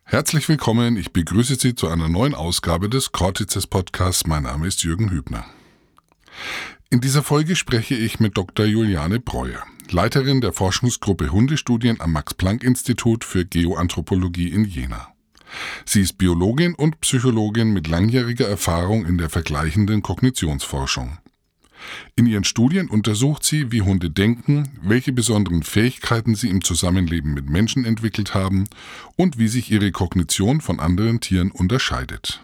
Herzlich willkommen, ich begrüße Sie zu einer neuen Ausgabe des Cortices Podcasts. Mein Name ist Jürgen Hübner. In dieser Folge spreche ich mit Dr. Juliane Breuer, Leiterin der Forschungsgruppe Hundestudien am Max-Planck-Institut für Geoanthropologie in Jena. Sie ist Biologin und Psychologin mit langjähriger Erfahrung in der vergleichenden Kognitionsforschung. In ihren Studien untersucht sie, wie Hunde denken, welche besonderen Fähigkeiten sie im Zusammenleben mit Menschen entwickelt haben und wie sich ihre Kognition von anderen Tieren unterscheidet.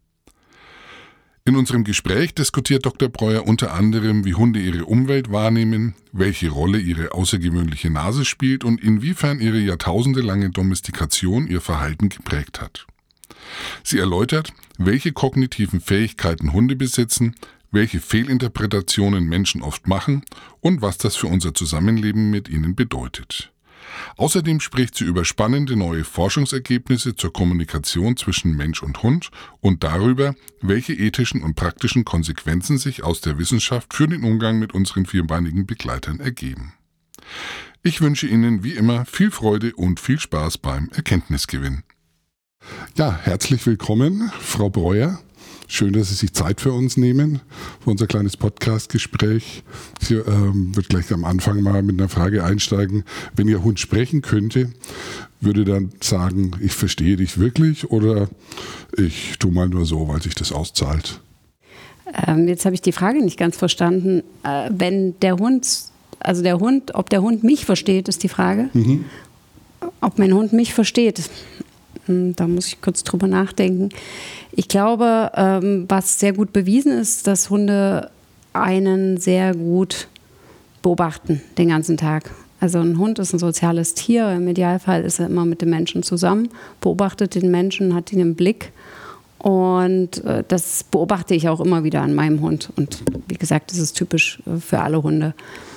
In unserem Gespräch diskutiert Dr. Breuer unter anderem, wie Hunde ihre Umwelt wahrnehmen, welche Rolle ihre außergewöhnliche Nase spielt und inwiefern ihre jahrtausendelange Domestikation ihr Verhalten geprägt hat. Sie erläutert, welche kognitiven Fähigkeiten Hunde besitzen, welche Fehlinterpretationen Menschen oft machen und was das für unser Zusammenleben mit ihnen bedeutet. Außerdem spricht sie über spannende neue Forschungsergebnisse zur Kommunikation zwischen Mensch und Hund und darüber, welche ethischen und praktischen Konsequenzen sich aus der Wissenschaft für den Umgang mit unseren vierbeinigen Begleitern ergeben. Ich wünsche Ihnen wie immer viel Freude und viel Spaß beim Erkenntnisgewinn. Ja, herzlich willkommen, Frau Breuer. Schön, dass Sie sich Zeit für uns nehmen, für unser kleines Podcast-Gespräch. Ich würde gleich am Anfang mal mit einer Frage einsteigen. Wenn Ihr Hund sprechen könnte, würde dann sagen, ich verstehe dich wirklich oder ich tue mal nur so, weil sich das auszahlt? Jetzt habe ich die Frage nicht ganz verstanden. Wenn der Hund, ob der Hund mich versteht, ist die Frage. Mhm. Ob mein Hund mich versteht. Da muss ich kurz drüber nachdenken. Ich glaube, was sehr gut bewiesen ist, dass Hunde einen sehr gut beobachten den ganzen Tag. Also ein Hund ist ein soziales Tier. Im Idealfall ist er immer mit dem Menschen zusammen, beobachtet den Menschen, hat ihn im Blick. Und das beobachte ich auch immer wieder an meinem Hund. Und wie gesagt, das ist typisch für alle Hunde.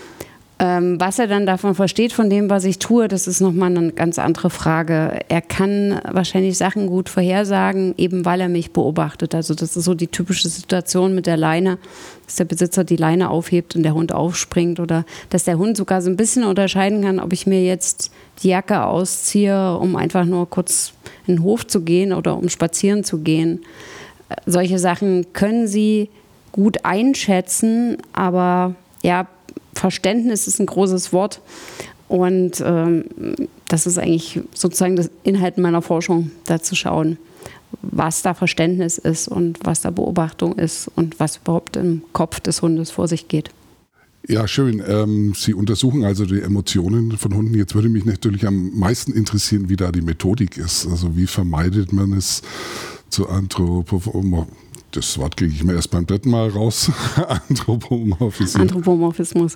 Was er dann davon versteht, von dem, was ich tue, das ist nochmal eine ganz andere Frage. Er kann wahrscheinlich Sachen gut vorhersagen, eben weil er mich beobachtet. Also das ist so die typische Situation mit der Leine, dass der Besitzer die Leine aufhebt und der Hund aufspringt. Oder dass der Hund sogar so ein bisschen unterscheiden kann, ob ich mir jetzt die Jacke ausziehe, um einfach nur kurz in den Hof zu gehen oder um spazieren zu gehen. Solche Sachen können sie gut einschätzen, aber ja, Verständnis ist ein großes Wort und das ist eigentlich sozusagen das Inhalt meiner Forschung, da zu schauen, was da Verständnis ist und was da Beobachtung ist und was überhaupt im Kopf des Hundes vor sich geht. Ja, schön. Sie untersuchen also die Emotionen von Hunden. Jetzt würde mich natürlich am meisten interessieren, wie da die Methodik ist. Also wie vermeidet man es zu Das Wort kriege ich mir erst beim dritten Mal raus. Anthropomorphismus.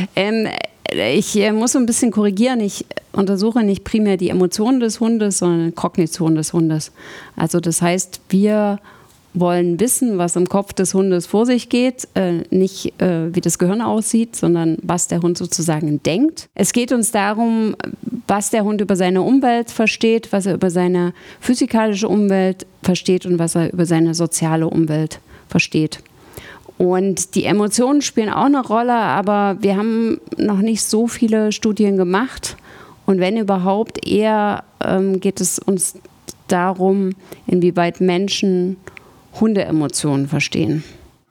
Ich muss so ein bisschen korrigieren. Ich untersuche nicht primär die Emotionen des Hundes, sondern die Kognition des Hundes. Also das heißt, wir wollen wissen, was im Kopf des Hundes vor sich geht, nicht wie das Gehirn aussieht, sondern was der Hund sozusagen denkt. Es geht uns darum, was der Hund über seine Umwelt versteht, was er über seine physikalische Umwelt versteht und was er über seine soziale Umwelt versteht. Und die Emotionen spielen auch eine Rolle, aber wir haben noch nicht so viele Studien gemacht. Und wenn überhaupt, eher geht es uns darum, inwieweit Menschen Hundeemotionen verstehen.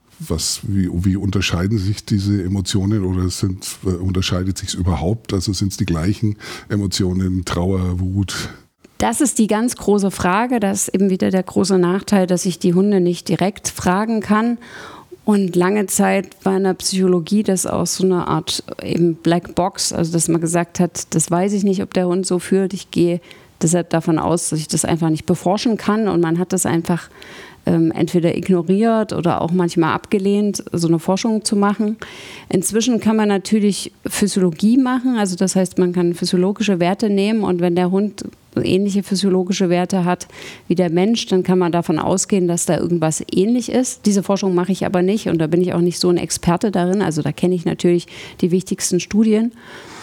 Wie unterscheiden sich diese Emotionen oder unterscheidet sich es überhaupt? Also sind es die gleichen Emotionen, Trauer, Wut? Das ist die ganz große Frage. Das ist eben wieder der große Nachteil, dass ich die Hunde nicht direkt fragen kann. Und lange Zeit war in der Psychologie das auch so eine Art eben Black Box, also dass man gesagt hat, das weiß ich nicht, ob der Hund so fühlt. Ich gehe deshalb davon aus, dass ich das einfach nicht beforschen kann und man hat das einfach entweder ignoriert oder auch manchmal abgelehnt, so eine Forschung zu machen. Inzwischen kann man natürlich Physiologie machen, also das heißt, man kann physiologische Werte nehmen und wenn der Hund ähnliche physiologische Werte hat wie der Mensch, dann kann man davon ausgehen, dass da irgendwas ähnlich ist. Diese Forschung mache ich aber nicht und da bin ich auch nicht so ein Experte darin, also da kenne ich natürlich die wichtigsten Studien.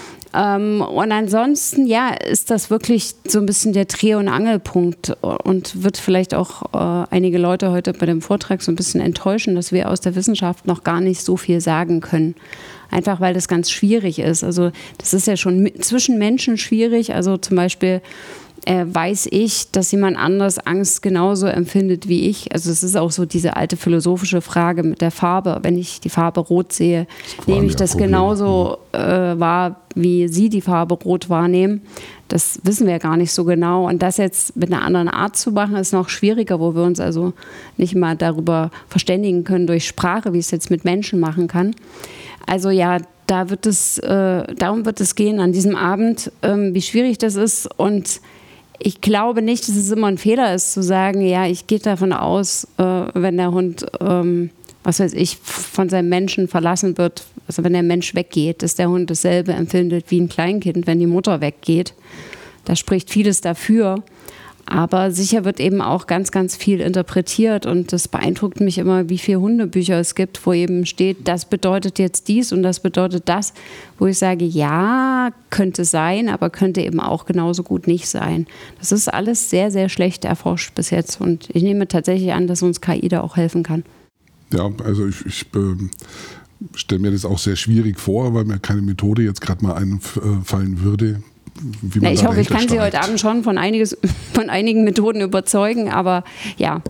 Und ansonsten, ja, ist das wirklich so ein bisschen der Dreh- und Angelpunkt und wird vielleicht auch einige Leute heute bei dem Vortrag so ein bisschen enttäuschen, dass wir aus der Wissenschaft noch gar nicht so viel sagen können. Einfach weil das ganz schwierig ist. Also das ist ja schon zwischen Menschen schwierig. Also zum Beispiel weiß ich, dass jemand anders Angst genauso empfindet wie ich. Also es ist auch so diese alte philosophische Frage mit der Farbe. Wenn ich die Farbe rot sehe, nehme ich das genauso wahr, wie Sie die Farbe rot wahrnehmen. Das wissen wir gar nicht so genau. Und das jetzt mit einer anderen Art zu machen, ist noch schwieriger, wo wir uns also nicht mal darüber verständigen können durch Sprache, wie ich es jetzt mit Menschen machen kann. Also ja, darum wird es gehen an diesem Abend, wie schwierig das ist. Und ich glaube nicht, dass es immer ein Fehler ist, zu sagen, ja, ich gehe davon aus, wenn der Hund, was weiß ich, von seinem Menschen verlassen wird, also wenn der Mensch weggeht, dass der Hund dasselbe empfindet wie ein Kleinkind, wenn die Mutter weggeht. Da spricht vieles dafür. Aber sicher wird eben auch ganz, ganz viel interpretiert und das beeindruckt mich immer, wie viele Hundebücher es gibt, wo eben steht, das bedeutet jetzt dies und das bedeutet das, wo ich sage, ja, könnte sein, aber könnte eben auch genauso gut nicht sein. Das ist alles sehr, sehr schlecht erforscht bis jetzt und ich nehme tatsächlich an, dass uns KI da auch helfen kann. Ja, also ich stelle mir das auch sehr schwierig vor, weil mir keine Methode jetzt gerade mal einfallen würde. Ich hoffe, ich kann Sie heute Abend schon von einigen Methoden überzeugen, aber ja,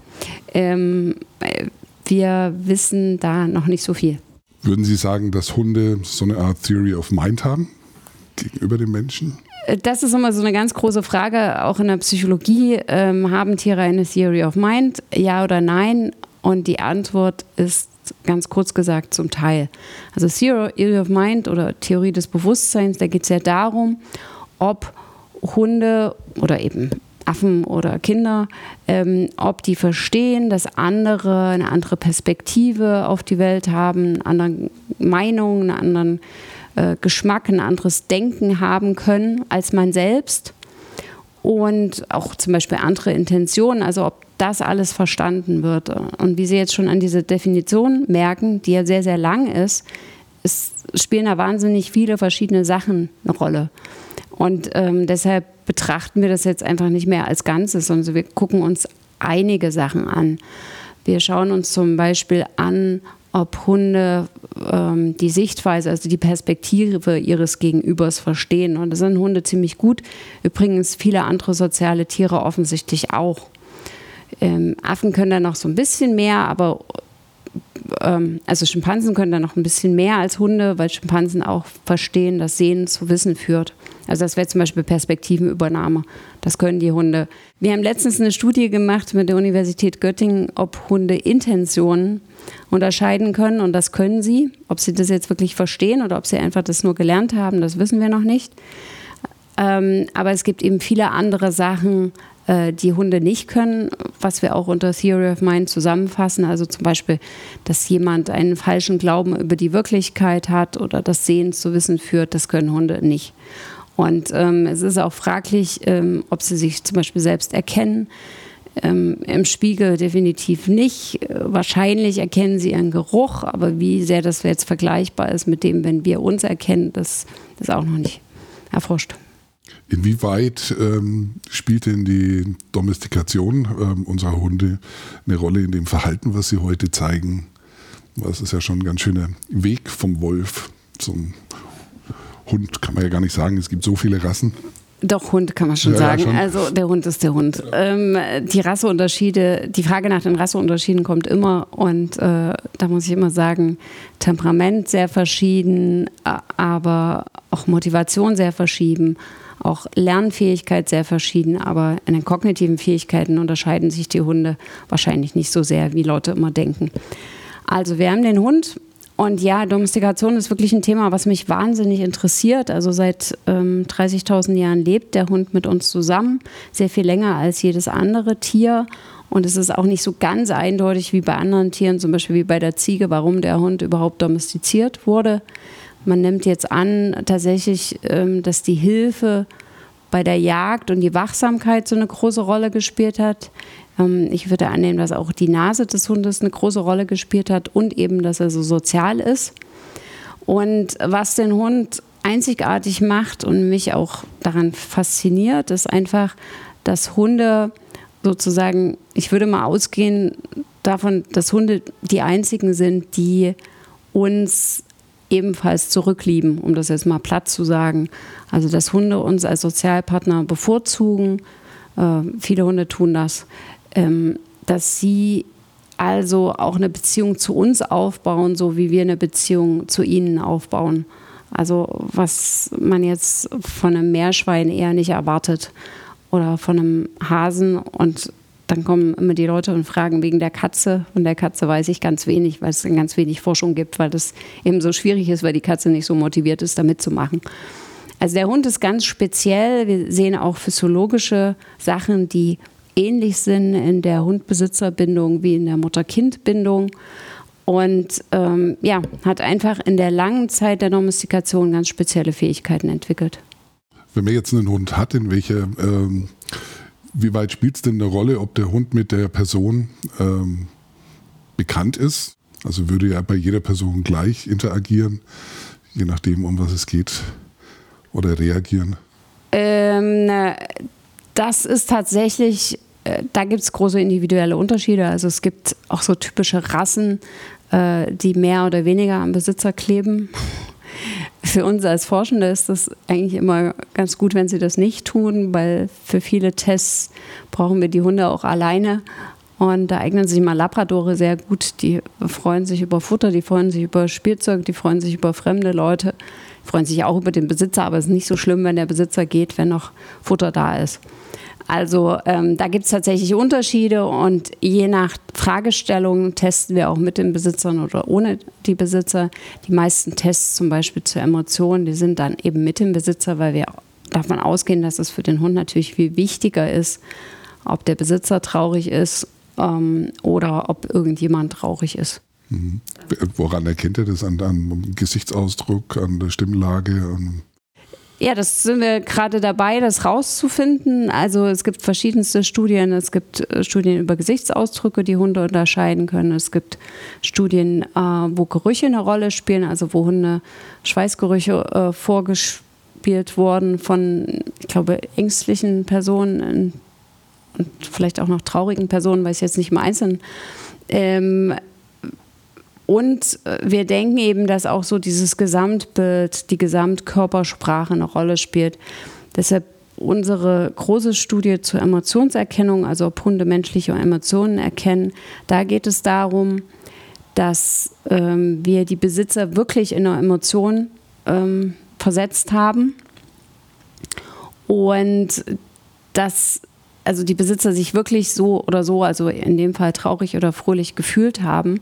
wir wissen da noch nicht so viel. Würden Sie sagen, dass Hunde so eine Art Theory of Mind haben gegenüber den Menschen? Das ist immer so eine ganz große Frage, auch in der Psychologie. Haben Tiere eine Theory of Mind, ja oder nein? Und die Antwort ist ganz kurz gesagt zum Teil. Also Theory of Mind oder Theorie des Bewusstseins, da geht es ja darum, ob Hunde oder eben Affen oder Kinder, ob die verstehen, dass andere eine andere Perspektive auf die Welt haben, eine andere Meinung, einen anderen Geschmack, ein anderes Denken haben können als man selbst und auch zum Beispiel andere Intentionen, also ob das alles verstanden wird. Und wie Sie jetzt schon an diese Definition merken, die ja sehr, sehr lang ist, es spielen da wahnsinnig viele verschiedene Sachen eine Rolle. Und deshalb betrachten wir das jetzt einfach nicht mehr als Ganzes, sondern wir gucken uns einige Sachen an. Wir schauen uns zum Beispiel an, ob Hunde die Sichtweise, also die Perspektive ihres Gegenübers verstehen. Und das sind Hunde ziemlich gut. Übrigens viele andere soziale Tiere offensichtlich auch. Affen können da noch so ein bisschen mehr, aber also Schimpansen können da noch ein bisschen mehr als Hunde, weil Schimpansen auch verstehen, dass Sehen zu Wissen führt. Also das wäre zum Beispiel Perspektivenübernahme. Das können die Hunde. Wir haben letztens eine Studie gemacht mit der Universität Göttingen, ob Hunde Intentionen unterscheiden können. Und das können sie. Ob sie das jetzt wirklich verstehen oder ob sie einfach das nur gelernt haben, das wissen wir noch nicht. Aber es gibt eben viele andere Sachen, die Hunde nicht können, was wir auch unter Theory of Mind zusammenfassen. Also zum Beispiel, dass jemand einen falschen Glauben über die Wirklichkeit hat oder das Sehen zu Wissen führt, das können Hunde nicht. Und es ist auch fraglich, ob sie sich zum Beispiel selbst erkennen. Im Spiegel definitiv nicht. Wahrscheinlich erkennen sie ihren Geruch, aber wie sehr das jetzt vergleichbar ist mit dem, wenn wir uns erkennen, das ist auch noch nicht erforscht. Inwieweit spielt denn die Domestikation unserer Hunde eine Rolle in dem Verhalten, was sie heute zeigen? Das ist ja schon ein ganz schöner Weg vom Wolf zum Hund, kann man ja gar nicht sagen. Es gibt so viele Rassen. Doch, Hund kann man schon sagen. Schon. Also der Hund ist der Hund. Die Rasseunterschiede, die Frage nach den Rasseunterschieden kommt immer und da muss ich immer sagen, Temperament sehr verschieden, aber auch Motivation sehr verschieden. Auch Lernfähigkeit sehr verschieden, aber in den kognitiven Fähigkeiten unterscheiden sich die Hunde wahrscheinlich nicht so sehr, wie Leute immer denken. Also wir haben den Hund und ja, Domestikation ist wirklich ein Thema, was mich wahnsinnig interessiert. Also seit 30.000 Jahren lebt der Hund mit uns zusammen, sehr viel länger als jedes andere Tier. Und es ist auch nicht so ganz eindeutig wie bei anderen Tieren, zum Beispiel wie bei der Ziege, warum der Hund überhaupt domestiziert wurde. Man nimmt jetzt an, tatsächlich, dass die Hilfe bei der Jagd und die Wachsamkeit so eine große Rolle gespielt hat. Ich würde annehmen, dass auch die Nase des Hundes eine große Rolle gespielt hat und eben, dass er so sozial ist. Und was den Hund einzigartig macht und mich auch daran fasziniert, ist einfach, dass Hunde sozusagen, ich würde mal ausgehen davon, dass Hunde die einzigen sind, die uns ebenfalls zurücklieben, um das jetzt mal platt zu sagen. Also dass Hunde uns als Sozialpartner bevorzugen, viele Hunde tun das, dass sie also auch eine Beziehung zu uns aufbauen, so wie wir eine Beziehung zu ihnen aufbauen. Also was man jetzt von einem Meerschwein eher nicht erwartet oder von einem Hasen. Und dann kommen immer die Leute und fragen wegen der Katze. Von der Katze weiß ich ganz wenig, weil es dann ganz wenig Forschung gibt, weil das eben so schwierig ist, weil die Katze nicht so motiviert ist, da mitzumachen. Also der Hund ist ganz speziell. Wir sehen auch physiologische Sachen, die ähnlich sind in der Hund-Besitzer-Bindung wie in der Mutter-Kind-Bindung. Und hat einfach in der langen Zeit der Domestikation ganz spezielle Fähigkeiten entwickelt. Wenn man jetzt einen Hund hat, wie weit spielt es denn eine Rolle, ob der Hund mit der Person bekannt ist? Also würde er bei jeder Person gleich interagieren, je nachdem, um was es geht, oder reagieren? Das ist tatsächlich, da gibt es große individuelle Unterschiede. Also es gibt auch so typische Rassen, die mehr oder weniger am Besitzer kleben. Für uns als Forschende ist das eigentlich immer ganz gut, wenn sie das nicht tun, weil für viele Tests brauchen wir die Hunde auch alleine. Und da eignen sich mal Labradore sehr gut. Die freuen sich über Futter, die freuen sich über Spielzeug, die freuen sich über fremde Leute, die freuen sich auch über den Besitzer, aber es ist nicht so schlimm, wenn der Besitzer geht, wenn noch Futter da ist. Also da gibt es tatsächlich Unterschiede und je nach Fragestellung testen wir auch mit den Besitzern oder ohne die Besitzer. Die meisten Tests zum Beispiel zur Emotion, die sind dann eben mit dem Besitzer, weil wir davon ausgehen, dass es für den Hund natürlich viel wichtiger ist, ob der Besitzer traurig ist oder ob irgendjemand traurig ist. Mhm. Woran erkennt ihr das? An Gesichtsausdruck, an der Stimmlage? Ja, das sind wir gerade dabei, das rauszufinden. Also es gibt verschiedenste Studien. Es gibt Studien über Gesichtsausdrücke, die Hunde unterscheiden können. Es gibt Studien, wo Gerüche eine Rolle spielen, also wo Hunde Schweißgerüche vorgespielt wurden von, ich glaube, ängstlichen Personen und vielleicht auch noch traurigen Personen, weiß ich jetzt nicht im Einzelnen. Und wir denken eben, dass auch so dieses Gesamtbild, die Gesamtkörpersprache eine Rolle spielt. Deshalb unsere große Studie zur Emotionserkennung, also ob Hunde menschliche Emotionen erkennen, da geht es darum, dass wir die Besitzer wirklich in eine Emotion versetzt haben und dass also die Besitzer sich wirklich so oder so, also in dem Fall traurig oder fröhlich gefühlt haben,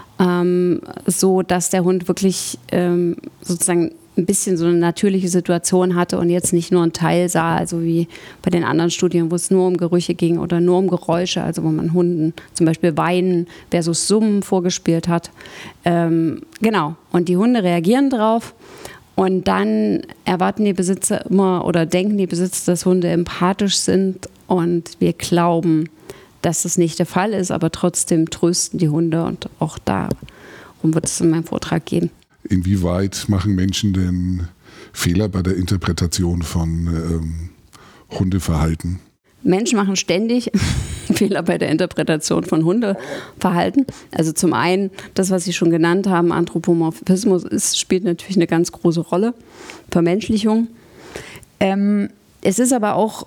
so dass der Hund wirklich sozusagen ein bisschen so eine natürliche Situation hatte und jetzt nicht nur einen Teil sah, also wie bei den anderen Studien, wo es nur um Gerüche ging oder nur um Geräusche, also wo man Hunden zum Beispiel Weinen versus Summen vorgespielt hat. Genau, und die Hunde reagieren drauf und dann erwarten die Besitzer immer oder denken die Besitzer, dass Hunde empathisch sind und wir glauben, dass das nicht der Fall ist, aber trotzdem trösten die Hunde und auch darum wird es in meinem Vortrag gehen. Inwieweit machen Menschen denn Fehler bei der Interpretation von Hundeverhalten? Menschen machen ständig Fehler bei der Interpretation von Hundeverhalten. Also zum einen, das, was Sie schon genannt haben, Anthropomorphismus, spielt natürlich eine ganz große Rolle, Vermenschlichung. Es ist aber auch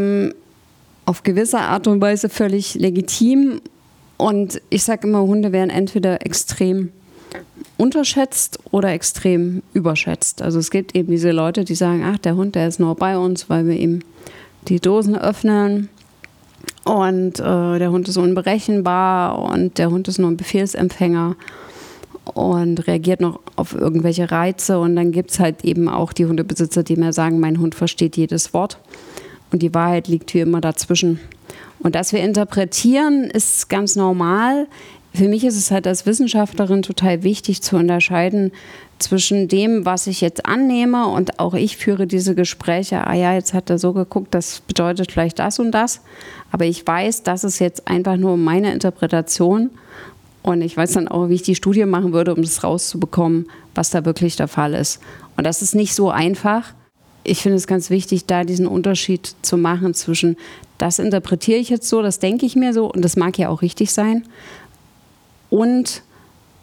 auf gewisse Art und Weise völlig legitim. Und ich sage immer, Hunde werden entweder extrem unterschätzt oder extrem überschätzt. Also es gibt eben diese Leute, die sagen, ach, der Hund, der ist nur bei uns, weil wir ihm die Dosen öffnen und der Hund ist unberechenbar und der Hund ist nur ein Befehlsempfänger und reagiert noch auf irgendwelche Reize. Und dann gibt es halt eben auch die Hundebesitzer, die mir sagen, mein Hund versteht jedes Wort. Und die Wahrheit liegt wie immer dazwischen. Und dass wir interpretieren, ist ganz normal. Für mich ist es halt als Wissenschaftlerin total wichtig zu unterscheiden zwischen dem, was ich jetzt annehme und auch ich führe diese Gespräche. Ah ja, jetzt hat er so geguckt, das bedeutet vielleicht das und das. Aber ich weiß, das ist jetzt einfach nur meine Interpretation. Und ich weiß dann auch, wie ich die Studie machen würde, um das rauszubekommen, was da wirklich der Fall ist. Und das ist nicht so einfach. Ich finde es ganz wichtig, da diesen Unterschied zu machen zwischen, das interpretiere ich jetzt so, das denke ich mir so und das mag ja auch richtig sein. Und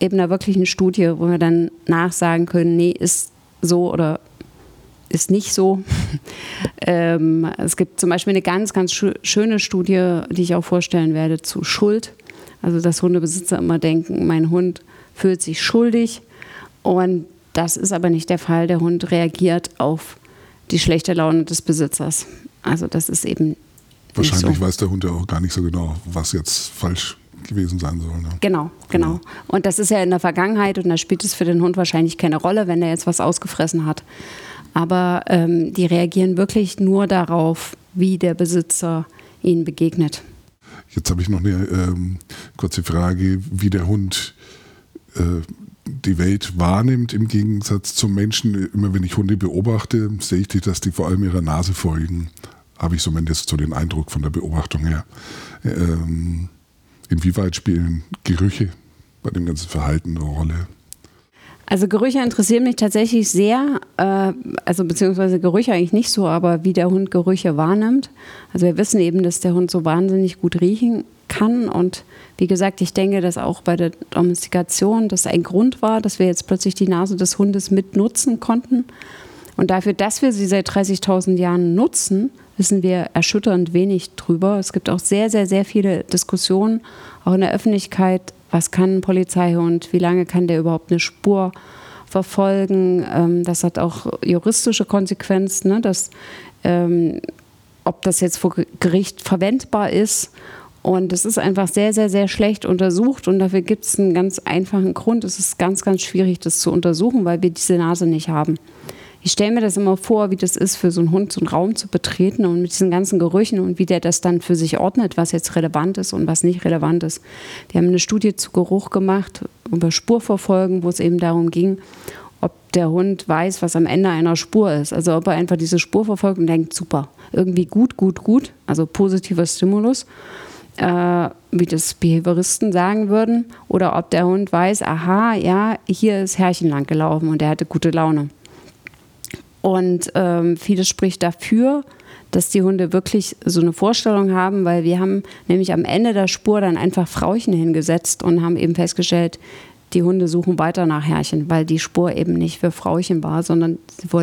eben da wirklich eine Studie, wo wir dann nachsagen können, nee, ist so oder ist nicht so. Es gibt zum Beispiel eine ganz, ganz schöne Studie, die ich auch vorstellen werde, zu Schuld. Also dass Hundebesitzer immer denken, mein Hund fühlt sich schuldig und das ist aber nicht der Fall. Der Hund reagiert auf die schlechte Laune des Besitzers. Also das ist eben wahrscheinlich nicht so. Weiß der Hund ja auch gar nicht so genau, was jetzt falsch gewesen sein soll. Ne? Genau. Und das ist ja in der Vergangenheit und da spielt es für den Hund wahrscheinlich keine Rolle, wenn er jetzt was ausgefressen hat. Aber die reagieren wirklich nur darauf, wie der Besitzer ihnen begegnet. Jetzt habe ich noch eine kurze Frage, wie der Hund die Welt wahrnimmt im Gegensatz zum Menschen. Immer wenn ich Hunde beobachte, sehe ich, dass die vor allem ihrer Nase folgen. Habe ich zumindest so den Eindruck von der Beobachtung her. Inwieweit spielen Gerüche bei dem ganzen Verhalten eine Rolle? Also Gerüche interessieren mich tatsächlich sehr, beziehungsweise Gerüche eigentlich nicht so, aber wie der Hund Gerüche wahrnimmt. Also wir wissen eben, dass der Hund so wahnsinnig gut riechen kann und wie gesagt, ich denke, dass auch bei der Domestikation das ein Grund war, dass wir jetzt plötzlich die Nase des Hundes mitnutzen konnten. Und dafür, dass wir sie seit 30.000 Jahren nutzen, wissen wir erschütternd wenig drüber. Es gibt auch sehr, sehr, sehr viele Diskussionen, auch in der Öffentlichkeit. Was kann ein Polizeihund? Wie lange kann der überhaupt eine Spur verfolgen? Das hat auch juristische Konsequenzen, ne? Ob das jetzt vor Gericht verwendbar ist. Und es ist einfach sehr, sehr, sehr schlecht untersucht. Und dafür gibt es einen ganz einfachen Grund. Es ist ganz, ganz schwierig, das zu untersuchen, weil wir diese Nase nicht haben. Ich stelle mir das immer vor, wie das ist, für so einen Hund so einen Raum zu betreten und mit diesen ganzen Gerüchen und wie der das dann für sich ordnet, was jetzt relevant ist und was nicht relevant ist. Wir haben eine Studie zu Geruch gemacht, über Spurverfolgen, wo es eben darum ging, ob der Hund weiß, was am Ende einer Spur ist. Also ob er einfach diese Spur verfolgt und denkt, super, irgendwie gut, also positiver Stimulus, wie das Behavioristen sagen würden. Oder ob der Hund weiß, aha, ja, hier ist Herrchen lang gelaufen und der hatte gute Laune. Und vieles spricht dafür, dass die Hunde wirklich so eine Vorstellung haben, weil wir haben nämlich am Ende der Spur dann einfach Frauchen hingesetzt und haben eben festgestellt, die Hunde suchen weiter nach Herrchen, weil die Spur eben nicht für Frauchen war, sondern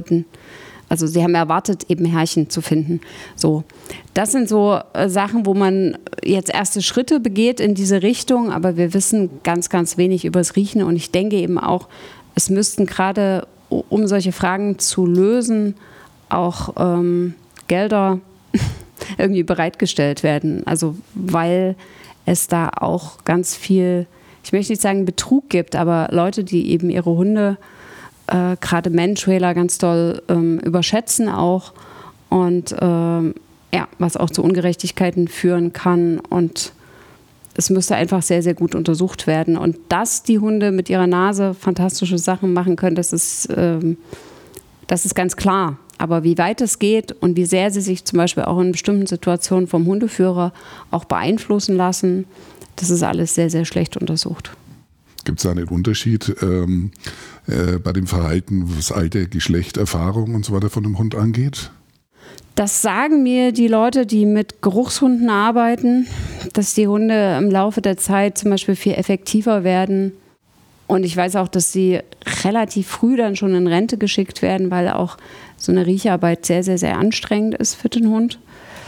sie haben erwartet, eben Herrchen zu finden. So, das sind so Sachen, wo man jetzt erste Schritte begeht in diese Richtung, aber wir wissen ganz, ganz wenig über das Riechen und ich denke eben auch, es müssten gerade, um solche Fragen zu lösen, auch Gelder irgendwie bereitgestellt werden. Also weil es da auch ganz viel, ich möchte nicht sagen Betrug gibt, aber Leute, die eben ihre Hunde, gerade Mantrailer, ganz doll überschätzen auch und was auch zu Ungerechtigkeiten führen kann und es müsste einfach sehr, sehr gut untersucht werden. Und dass die Hunde mit ihrer Nase fantastische Sachen machen können, das ist ganz klar. Aber wie weit es geht und wie sehr sie sich zum Beispiel auch in bestimmten Situationen vom Hundeführer auch beeinflussen lassen, das ist alles sehr, sehr schlecht untersucht. Gibt es da einen Unterschied bei dem Verhalten, was Alter, Geschlecht, Erfahrung und so weiter von dem Hund angeht? Das sagen mir die Leute, die mit Geruchshunden arbeiten, dass die Hunde im Laufe der Zeit zum Beispiel viel effektiver werden. Und ich weiß auch, dass sie relativ früh dann schon in Rente geschickt werden, weil auch so eine Riecharbeit sehr, sehr, sehr anstrengend ist für den Hund.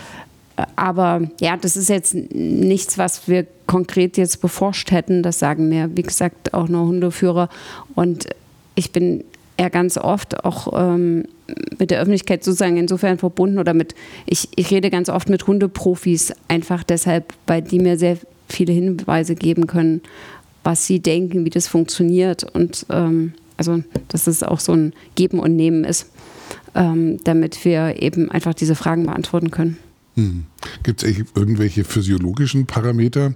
Aber ja, das ist jetzt nichts, was wir konkret jetzt beforscht hätten. Das sagen mir, wie gesagt, auch nur Hundeführer. Und ich bin ja ganz oft auch mit der Öffentlichkeit sozusagen insofern verbunden oder ich rede ganz oft mit Hundeprofis, einfach deshalb, weil die mir sehr viele Hinweise geben können, was sie denken, wie das funktioniert und dass es auch so ein Geben und Nehmen ist, damit wir eben einfach diese Fragen beantworten können. Gibt es irgendwelche physiologischen Parameter,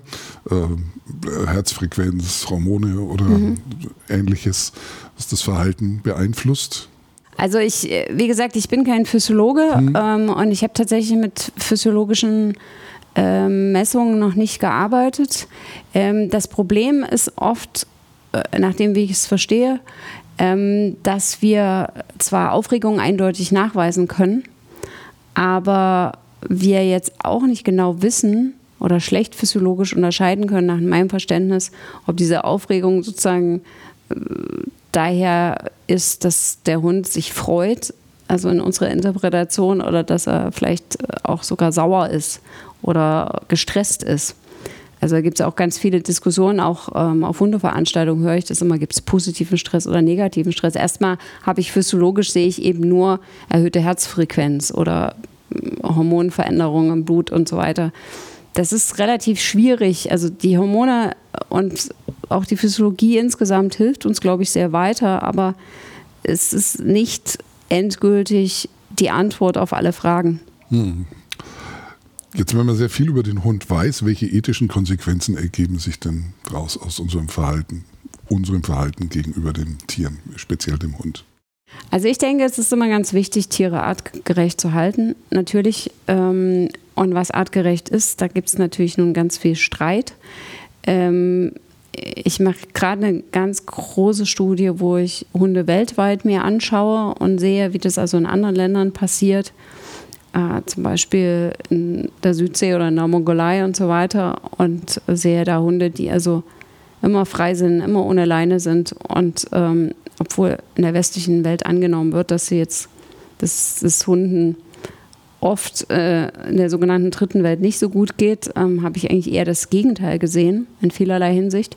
Herzfrequenz, Hormone oder Ähnliches, was das Verhalten beeinflusst? Also wie gesagt, ich bin kein Physiologe und ich habe tatsächlich mit physiologischen Messungen noch nicht gearbeitet. Das Problem ist oft, nachdem wie ich es verstehe, dass wir zwar Aufregung eindeutig nachweisen können, aber wir jetzt auch nicht genau wissen oder schlecht physiologisch unterscheiden können, nach meinem Verständnis, ob diese Aufregung sozusagen daher ist, dass der Hund sich freut, also in unserer Interpretation, oder dass er vielleicht auch sogar sauer ist oder gestresst ist. Also da gibt es auch ganz viele Diskussionen, auch auf Hundeveranstaltungen höre ich das immer, gibt es positiven Stress oder negativen Stress. Erstmal sehe ich eben nur erhöhte Herzfrequenz oder Hormonveränderungen im Blut und so weiter. Das ist relativ schwierig. Also die Hormone und auch die Physiologie insgesamt hilft uns, glaube ich, sehr weiter, aber es ist nicht endgültig die Antwort auf alle Fragen. Jetzt, wenn man sehr viel über den Hund weiß, welche ethischen Konsequenzen ergeben sich denn daraus aus unserem Verhalten gegenüber den Tieren, speziell dem Hund? Also ich denke, es ist immer ganz wichtig, Tiere artgerecht zu halten, natürlich. Und was artgerecht ist, da gibt es natürlich nun ganz viel Streit. Ich mache gerade eine ganz große Studie, wo ich Hunde weltweit mir anschaue und sehe, wie das also in anderen Ländern passiert. Zum Beispiel in der Südsee oder in der Mongolei und so weiter, und sehe da Hunde, die also immer frei sind, immer ohne Leine sind, und obwohl in der westlichen Welt angenommen wird, dass es Hunden oft in der sogenannten dritten Welt nicht so gut geht, habe ich eigentlich eher das Gegenteil gesehen, in vielerlei Hinsicht.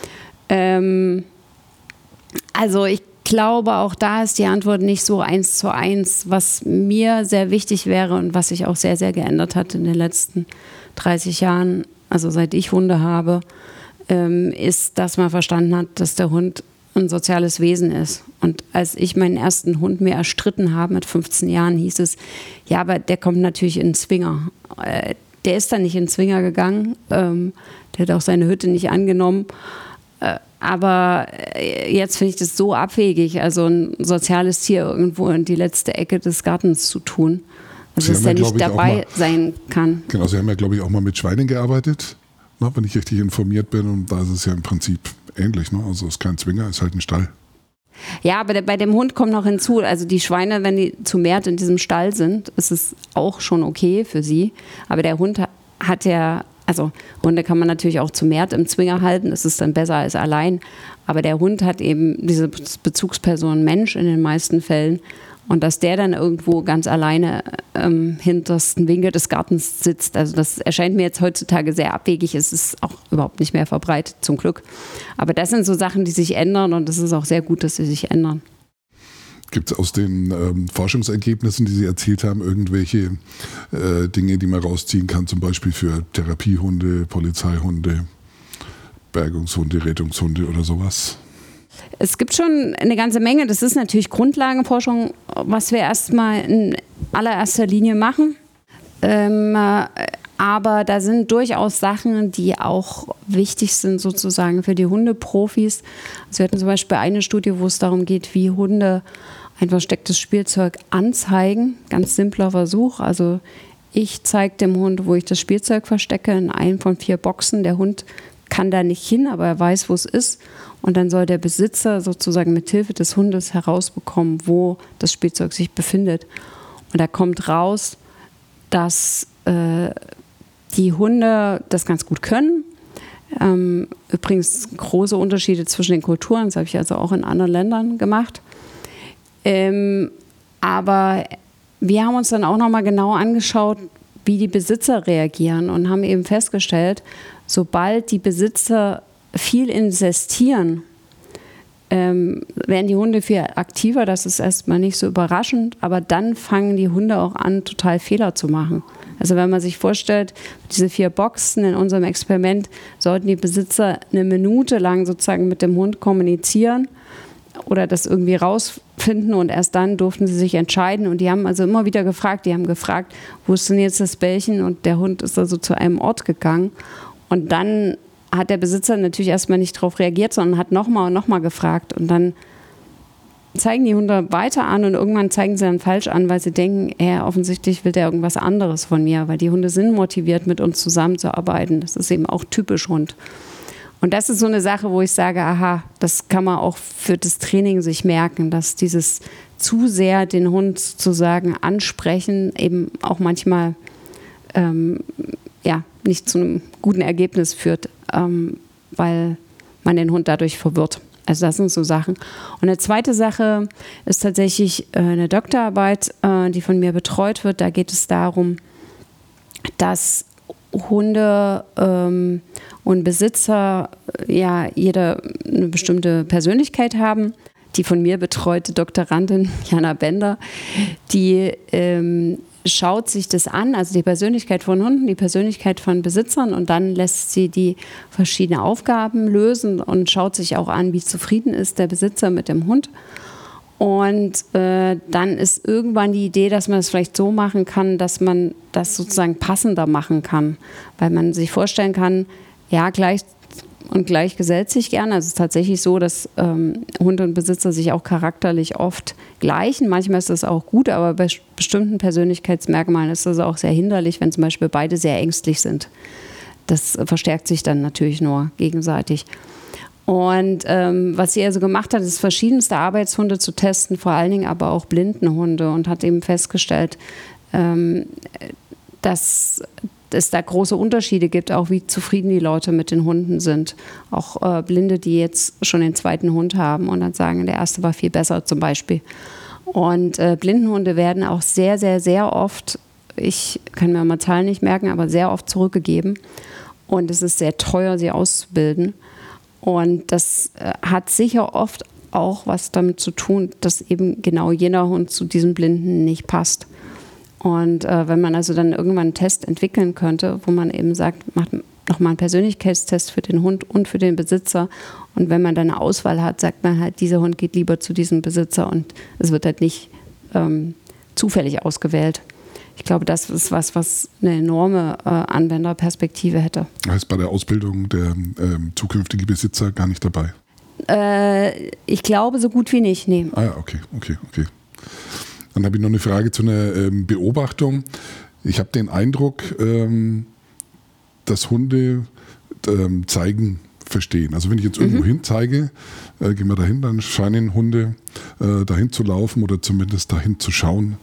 Also ich glaube, auch da ist die Antwort nicht so 1:1. Was mir sehr wichtig wäre und was sich auch sehr, sehr geändert hat in den letzten 30 Jahren, also seit ich Hunde habe, ist, dass man verstanden hat, dass der Hund ein soziales Wesen ist. Und als ich meinen ersten Hund mir erstritten habe mit 15 Jahren, hieß es, ja, aber der kommt natürlich in den Zwinger. Der ist dann nicht in den Zwinger gegangen, der hat auch seine Hütte nicht angenommen. Aber jetzt finde ich das so abwegig, also ein soziales Tier irgendwo in die letzte Ecke des Gartens zu tun. Also dass der nicht dabei sein kann. Genau, Sie haben ja, glaube ich, auch mal mit Schweinen gearbeitet, ne, wenn ich richtig informiert bin. Und da ist es ja im Prinzip ähnlich. Ne? Also es ist kein Zwinger, es ist halt ein Stall. Ja, aber bei dem Hund kommt noch hinzu, also die Schweine, wenn die zu mehrt in diesem Stall sind, ist es auch schon okay für sie. Aber der Hund hat ja, also Hunde kann man natürlich auch zu mehrt im Zwinger halten, das ist dann besser als allein. Aber der Hund hat eben diese Bezugsperson Mensch in den meisten Fällen. Und dass der dann irgendwo ganz alleine hintersten Winkel des Gartens sitzt, also das erscheint mir jetzt heutzutage sehr abwegig. Es ist auch überhaupt nicht mehr verbreitet, zum Glück. Aber das sind so Sachen, die sich ändern, und es ist auch sehr gut, dass sie sich ändern. Gibt es aus den Forschungsergebnissen, die Sie erzielt haben, irgendwelche Dinge, die man rausziehen kann, zum Beispiel für Therapiehunde, Polizeihunde, Bergungshunde, Rettungshunde oder sowas? Es gibt schon eine ganze Menge. Das ist natürlich Grundlagenforschung, was wir erstmal in allererster Linie machen. Aber da sind durchaus Sachen, die auch wichtig sind sozusagen für die Hundeprofis. Also wir hatten zum Beispiel eine Studie, wo es darum geht, wie Hunde ein verstecktes Spielzeug anzeigen. Ganz simpler Versuch. Also ich zeige dem Hund, wo ich das Spielzeug verstecke, in einem von 4 Boxen. Der Hund kann da nicht hin, aber er weiß, wo es ist. Und dann soll der Besitzer sozusagen mit Hilfe des Hundes herausbekommen, wo das Spielzeug sich befindet. Und da kommt raus, dass die Hunde das ganz gut können. Übrigens große Unterschiede zwischen den Kulturen, das habe ich also auch in anderen Ländern gemacht. Aber wir haben uns dann auch nochmal genau angeschaut, wie die Besitzer reagieren, und haben eben festgestellt, sobald die Besitzer viel investieren, werden die Hunde viel aktiver. Das ist erstmal nicht so überraschend, aber dann fangen die Hunde auch an, total Fehler zu machen. Also wenn man sich vorstellt, diese 4 Boxen in unserem Experiment, sollten die Besitzer eine Minute lang sozusagen mit dem Hund kommunizieren oder das irgendwie rausfinden, und erst dann durften sie sich entscheiden. Und die haben also immer wieder gefragt, wo ist denn jetzt das Bällchen? Und der Hund ist also zu einem Ort gegangen. Und dann hat der Besitzer natürlich erstmal nicht darauf reagiert, sondern hat nochmal und nochmal gefragt. Und dann zeigen die Hunde weiter an, und irgendwann zeigen sie dann falsch an, weil sie denken, offensichtlich will der irgendwas anderes von mir, weil die Hunde sind motiviert, mit uns zusammenzuarbeiten. Das ist eben auch typisch Hund. Und das ist so eine Sache, wo ich sage, aha, das kann man auch für das Training sich merken, dass dieses zu sehr den Hund sozusagen ansprechen eben auch manchmal nicht zu einem guten Ergebnis führt, weil man den Hund dadurch verwirrt. Also das sind so Sachen. Und eine zweite Sache ist tatsächlich eine Doktorarbeit, die von mir betreut wird. Da geht es darum, dass Hunde und Besitzer ja jeder eine bestimmte Persönlichkeit haben. Die von mir betreute Doktorandin Jana Bender, die schaut sich das an, also die Persönlichkeit von Hunden, die Persönlichkeit von Besitzern, und dann lässt sie die verschiedenen Aufgaben lösen und schaut sich auch an, wie zufrieden ist der Besitzer mit dem Hund. Und dann ist irgendwann die Idee, dass man das vielleicht so machen kann, dass man das sozusagen passender machen kann, weil man sich vorstellen kann, ja, gleich gesellt sich gern. Also es ist tatsächlich so, dass Hund und Besitzer sich auch charakterlich oft gleichen. Manchmal ist das auch gut, aber bei bestimmten Persönlichkeitsmerkmalen ist das auch sehr hinderlich, wenn zum Beispiel beide sehr ängstlich sind. Das verstärkt sich dann natürlich nur gegenseitig. Und was sie also gemacht hat, ist verschiedenste Arbeitshunde zu testen, vor allen Dingen aber auch Blindenhunde, und hat eben festgestellt, dass es da große Unterschiede gibt, auch wie zufrieden die Leute mit den Hunden sind. Auch Blinde, die jetzt schon den zweiten Hund haben und dann sagen, der erste war viel besser zum Beispiel. Und Blindenhunde werden auch sehr, sehr, sehr oft, ich kann mir mal Zahlen nicht merken, aber sehr oft zurückgegeben. Und es ist sehr teuer, sie auszubilden. Und das hat sicher oft auch was damit zu tun, dass eben genau jener Hund zu diesem Blinden nicht passt. Und wenn man also dann irgendwann einen Test entwickeln könnte, wo man eben sagt, macht nochmal einen Persönlichkeitstest für den Hund und für den Besitzer. Und wenn man dann eine Auswahl hat, sagt man halt, dieser Hund geht lieber zu diesem Besitzer, und es wird halt nicht zufällig ausgewählt. Ich glaube, das ist was eine enorme Anwenderperspektive hätte. Heißt bei der Ausbildung der zukünftige Besitzer gar nicht dabei? Ich glaube, so gut wie nicht, nee. Ah ja, okay. Dann habe ich noch eine Frage zu einer Beobachtung. Ich habe den Eindruck, dass Hunde zeigen verstehen. Also wenn ich jetzt irgendwo hin zeige, gehen wir dahin, dann scheinen Hunde dahin zu laufen oder zumindest dahin zu schauen.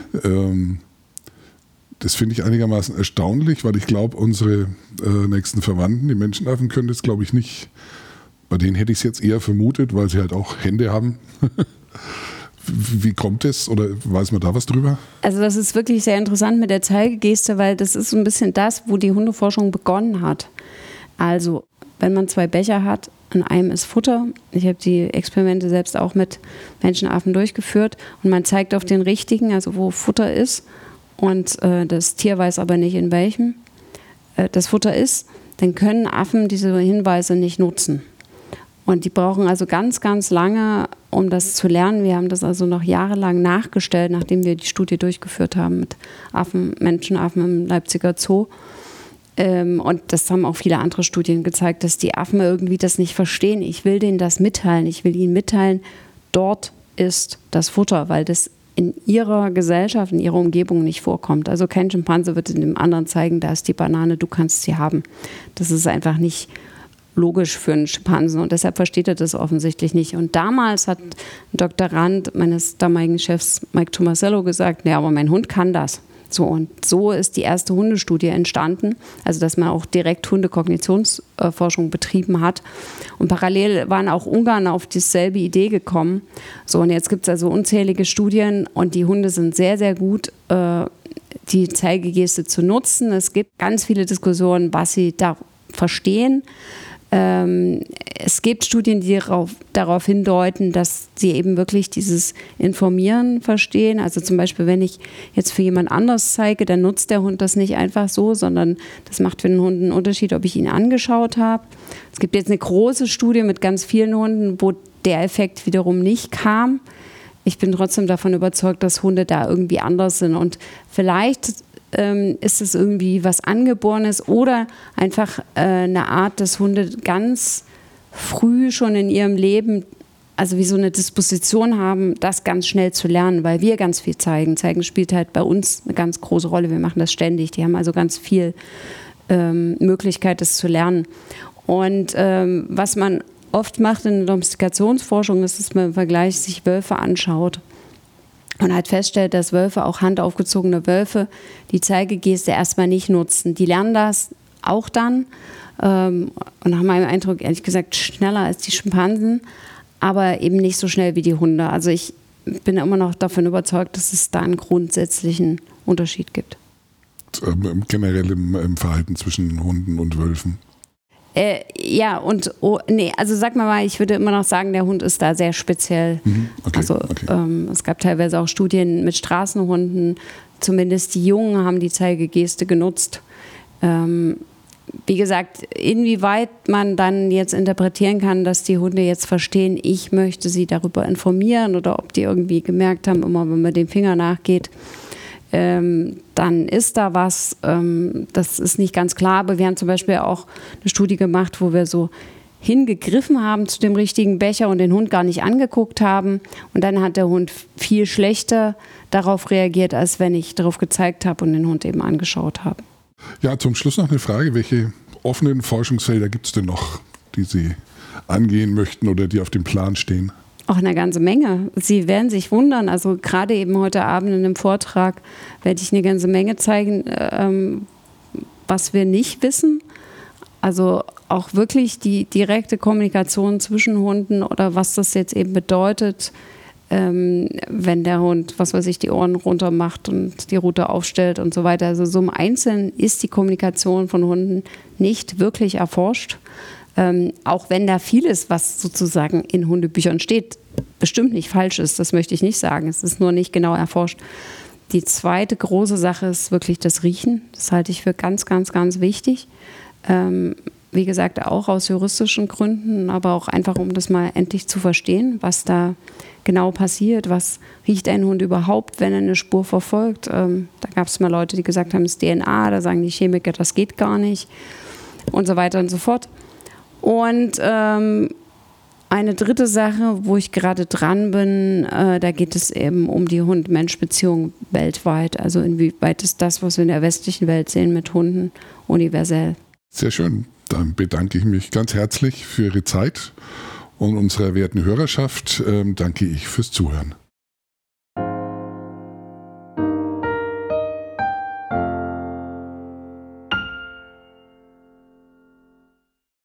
Das finde ich einigermaßen erstaunlich, weil ich glaube, unsere nächsten Verwandten, die Menschenaffen, können das, glaube ich, nicht. Bei denen hätte ich es jetzt eher vermutet, weil sie halt auch Hände haben. Wie kommt es, oder weiß man da was drüber? Also das ist wirklich sehr interessant mit der Zeigegeste, weil das ist so ein bisschen das, wo die Hundeforschung begonnen hat. Also wenn man 2 Becher hat, in einem ist Futter. Ich habe die Experimente selbst auch mit Menschenaffen durchgeführt, und man zeigt auf den richtigen, also wo Futter ist, und das Tier weiß aber nicht, in welchem das Futter ist, dann können Affen diese Hinweise nicht nutzen. Und die brauchen also ganz, ganz lange, um das zu lernen. Wir haben das also noch jahrelang nachgestellt, nachdem wir die Studie durchgeführt haben mit Menschenaffen im Leipziger Zoo. Und das haben auch viele andere Studien gezeigt, dass die Affen irgendwie das nicht verstehen. Ich will denen das mitteilen. Ich will ihnen mitteilen, dort ist das Futter, weil das in ihrer Gesellschaft, in ihrer Umgebung nicht vorkommt. Also kein Schimpanse wird dem anderen zeigen, da ist die Banane, du kannst sie haben. Das ist einfach nicht logisch für einen Schimpansen, und deshalb versteht er das offensichtlich nicht. Und damals hat ein Doktorand meines damaligen Chefs Mike Tomasello gesagt, ja, aber mein Hund kann das. So, und so ist die erste Hundestudie entstanden, also dass man auch direkt Hundekognitionsforschung betrieben hat. Und parallel waren auch Ungarn auf dieselbe Idee gekommen. So, und jetzt gibt es also unzählige Studien, und die Hunde sind sehr, sehr gut, die Zeigegeste zu nutzen. Es gibt ganz viele Diskussionen, was sie da verstehen. Es gibt Studien, die darauf hindeuten, dass sie eben wirklich dieses Informieren verstehen. Also zum Beispiel, wenn ich jetzt für jemand anders zeige, dann nutzt der Hund das nicht einfach so, sondern das macht für den Hund einen Unterschied, ob ich ihn angeschaut habe. Es gibt jetzt eine große Studie mit ganz vielen Hunden, wo der Effekt wiederum nicht kam. Ich bin trotzdem davon überzeugt, dass Hunde da irgendwie anders sind, und vielleicht ist es irgendwie was Angeborenes oder einfach eine Art, dass Hunde ganz früh schon in ihrem Leben, also wie so eine Disposition haben, das ganz schnell zu lernen, weil wir ganz viel zeigen. Zeigen spielt halt bei uns eine ganz große Rolle. Wir machen das ständig. Die haben also ganz viel Möglichkeit, das zu lernen. Und was man oft macht in der Domestikationsforschung, ist, dass man im Vergleich sich Wölfe anschaut und halt feststellt, dass Wölfe, auch handaufgezogene Wölfe, die Zeigegeste erstmal nicht nutzen. Die lernen das auch dann. Und nach meinem Eindruck, ehrlich gesagt, schneller als die Schimpansen, aber eben nicht so schnell wie die Hunde. Also ich bin immer noch davon überzeugt, dass es da einen grundsätzlichen Unterschied gibt. Generell im Verhalten zwischen Hunden und Wölfen. Also sag mal, ich würde immer noch sagen, der Hund ist da sehr speziell. Okay. Es gab teilweise auch Studien mit Straßenhunden, zumindest die Jungen haben die Zeigegeste genutzt. Wie gesagt, inwieweit man dann jetzt interpretieren kann, dass die Hunde jetzt verstehen, ich möchte sie darüber informieren oder ob die irgendwie gemerkt haben, immer wenn man dem Finger nachgeht, dann ist da was, das ist nicht ganz klar, aber wir haben zum Beispiel auch eine Studie gemacht, wo wir so hingegriffen haben zu dem richtigen Becher und den Hund gar nicht angeguckt haben und dann hat der Hund viel schlechter darauf reagiert, als wenn ich darauf gezeigt habe und den Hund eben angeschaut habe. Ja, zum Schluss noch eine Frage, welche offenen Forschungsfelder gibt es denn noch, die Sie angehen möchten oder die auf dem Plan stehen? Auch eine ganze Menge. Sie werden sich wundern, also gerade eben heute Abend in einem Vortrag werde ich eine ganze Menge zeigen, was wir nicht wissen. Also auch wirklich die direkte Kommunikation zwischen Hunden oder was das jetzt eben bedeutet, wenn der Hund, was weiß ich, die Ohren runter macht und die Rute aufstellt und so weiter. Also so im Einzelnen ist die Kommunikation von Hunden nicht wirklich erforscht. Auch wenn da vieles, was sozusagen in Hundebüchern steht, bestimmt nicht falsch ist, das möchte ich nicht sagen. Es ist nur nicht genau erforscht. Die zweite große Sache ist wirklich das Riechen. Das halte ich für ganz, ganz, ganz wichtig. Wie gesagt, auch aus juristischen Gründen, aber auch einfach, um das mal endlich zu verstehen, was da genau passiert. Was riecht ein Hund überhaupt, wenn er eine Spur verfolgt? Da gab es mal Leute, die gesagt haben, es ist DNA, da sagen die Chemiker, das geht gar nicht und so weiter und so fort. Und eine dritte Sache, wo ich gerade dran bin, da geht es eben um die Hund-Mensch-Beziehung weltweit. Also inwieweit ist das, was wir in der westlichen Welt sehen mit Hunden, universell. Sehr schön. Dann bedanke ich mich ganz herzlich für Ihre Zeit und unserer werten Hörerschaft danke ich fürs Zuhören.